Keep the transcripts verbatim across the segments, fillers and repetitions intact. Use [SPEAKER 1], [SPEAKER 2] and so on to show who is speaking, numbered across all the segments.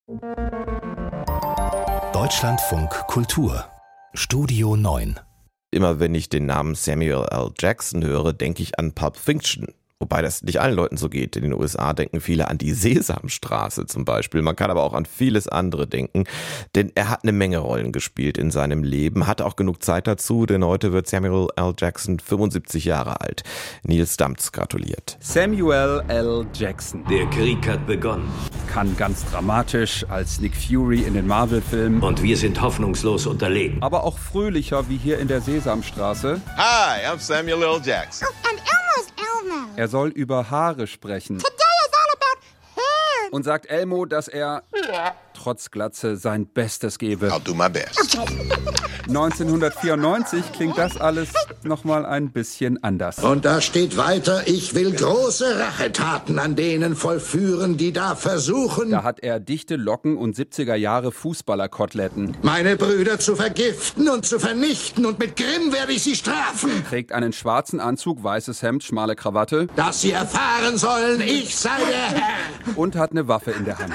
[SPEAKER 1] Deutschlandfunk Kultur Studio neun.
[SPEAKER 2] Immer wenn ich den Namen Samuel L. Jackson höre, denke ich an Pulp Fiction. Wobei das nicht allen Leuten so geht. In den U S A denken viele an die Sesamstraße zum Beispiel. Man kann aber auch an vieles andere denken. Denn er hat eine Menge Rollen gespielt in seinem Leben, hatte auch genug Zeit dazu, denn heute wird Samuel L. Jackson fünfundsiebzig Jahre alt. Nils Damz gratuliert.
[SPEAKER 3] Samuel L. Jackson.
[SPEAKER 4] Der Krieg hat begonnen.
[SPEAKER 3] Kann ganz dramatisch als Nick Fury in den Marvel-Filmen.
[SPEAKER 4] Und wir sind hoffnungslos unterlegen.
[SPEAKER 3] Aber auch fröhlicher wie hier in der Sesamstraße.
[SPEAKER 5] Hi, I'm Samuel L. Jackson.
[SPEAKER 6] Oh, I'm Elmo's Elmo.
[SPEAKER 3] Er soll über Haare sprechen.
[SPEAKER 6] Today is all about hair.
[SPEAKER 3] Und sagt Elmo, dass er trotz Glatze sein Bestes gebe.
[SPEAKER 5] I'll do my best.
[SPEAKER 3] neunzehnhundertvierundneunzig klingt das alles nochmal ein bisschen anders.
[SPEAKER 7] Und da steht weiter, ich will große Rachetaten an denen vollführen, die da versuchen,
[SPEAKER 3] Da hat er dichte Locken und siebziger Jahre Fußballerkoteletten.
[SPEAKER 7] meine Brüder zu vergiften und zu vernichten, und mit Grimm werde ich sie strafen,
[SPEAKER 3] Trägt einen schwarzen Anzug, weißes Hemd, schmale Krawatte
[SPEAKER 7] dass sie erfahren sollen, ich sei der Herr.
[SPEAKER 3] und hat eine Waffe in der Hand.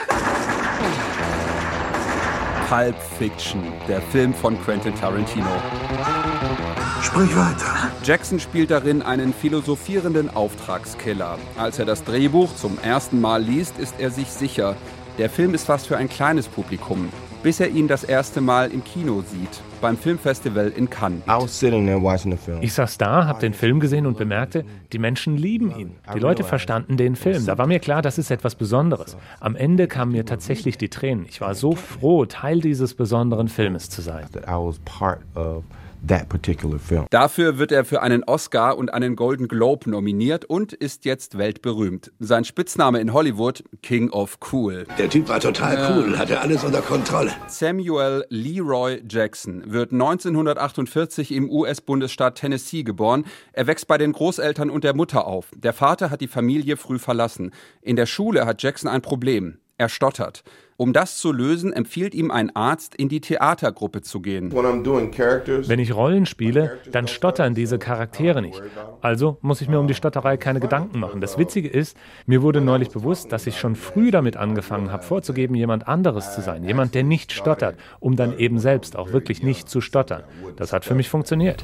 [SPEAKER 3] Pulp Fiction, der Film von Quentin Tarantino.
[SPEAKER 7] Sprich weiter.
[SPEAKER 3] Jackson spielt darin einen philosophierenden Auftragskiller. Als er das Drehbuch zum ersten Mal liest, ist er sich sicher, der Film ist was für ein kleines Publikum, bis er ihn das erste Mal im Kino sieht, beim Filmfestival in Cannes.
[SPEAKER 8] Ich saß da, hab den Film gesehen und bemerkte, die Menschen lieben ihn. Die Leute verstanden den Film. Da war mir klar, das ist etwas Besonderes. Am Ende kamen mir tatsächlich die Tränen. Ich war so froh, Teil dieses besonderen Filmes zu sein.
[SPEAKER 3] Dafür wird er für einen Oscar und einen Golden Globe nominiert und ist jetzt weltberühmt. Sein Spitzname in Hollywood, King of Cool.
[SPEAKER 7] Der Typ war total cool, hatte alles unter Kontrolle.
[SPEAKER 3] Samuel Leroy Jackson wird neunzehnhundertachtundvierzig im U S-Bundesstaat Tennessee geboren. Er wächst bei den Großeltern und der Mutter auf. Der Vater hat die Familie früh verlassen. In der Schule hat Jackson ein Problem. Er stottert. Um das zu lösen, empfiehlt ihm ein Arzt, in die Theatergruppe zu gehen.
[SPEAKER 8] Wenn ich Rollen spiele, dann stottern diese Charaktere nicht. Also muss ich mir um die Stotterei keine Gedanken machen. Das Witzige ist, mir wurde neulich bewusst, dass ich schon früh damit angefangen habe, vorzugeben, jemand anderes zu sein. Jemand, der nicht stottert, um dann eben selbst auch wirklich nicht zu stottern. Das hat für mich funktioniert.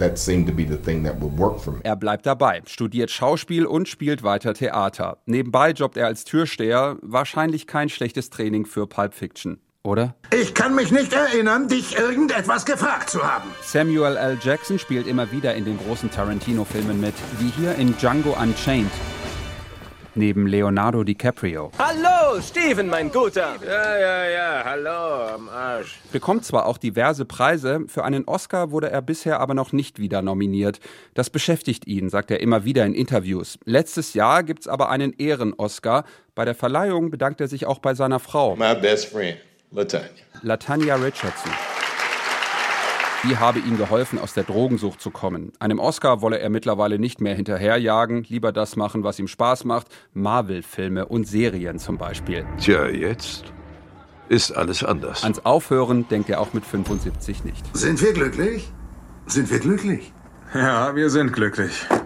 [SPEAKER 3] Er bleibt dabei, studiert Schauspiel und spielt weiter Theater. Nebenbei jobbt er als Türsteher. Wahrscheinlich kein schlechtes Training für Pulp Fiction, oder?
[SPEAKER 7] Ich kann mich nicht erinnern, dich irgendetwas gefragt zu haben.
[SPEAKER 3] Samuel L. Jackson spielt immer wieder in den großen Tarantino-Filmen mit, wie hier in Django Unchained. Neben Leonardo DiCaprio.
[SPEAKER 9] Hallo, Steven, mein Guter. Ja, ja, ja, hallo, am Arsch.
[SPEAKER 3] Bekommt zwar auch diverse Preise, für einen Oscar wurde er bisher aber noch nicht wieder nominiert. Das beschäftigt ihn, sagt er immer wieder in Interviews. Letztes Jahr gibt's aber einen Ehren-Oscar. Bei der Verleihung bedankt er sich auch bei seiner Frau.
[SPEAKER 5] My best friend, LaTanya.
[SPEAKER 3] LaTanya Richardson. Die habe ihm geholfen, aus der Drogensucht zu kommen. Einem Oscar wolle er mittlerweile nicht mehr hinterherjagen, lieber das machen, was ihm Spaß macht. Marvel-Filme und Serien zum Beispiel.
[SPEAKER 4] Tja, jetzt ist alles anders.
[SPEAKER 3] Ans Aufhören denkt er auch mit fünfundsiebzig nicht.
[SPEAKER 7] Sind wir glücklich? Sind wir glücklich?
[SPEAKER 10] Ja, wir sind glücklich.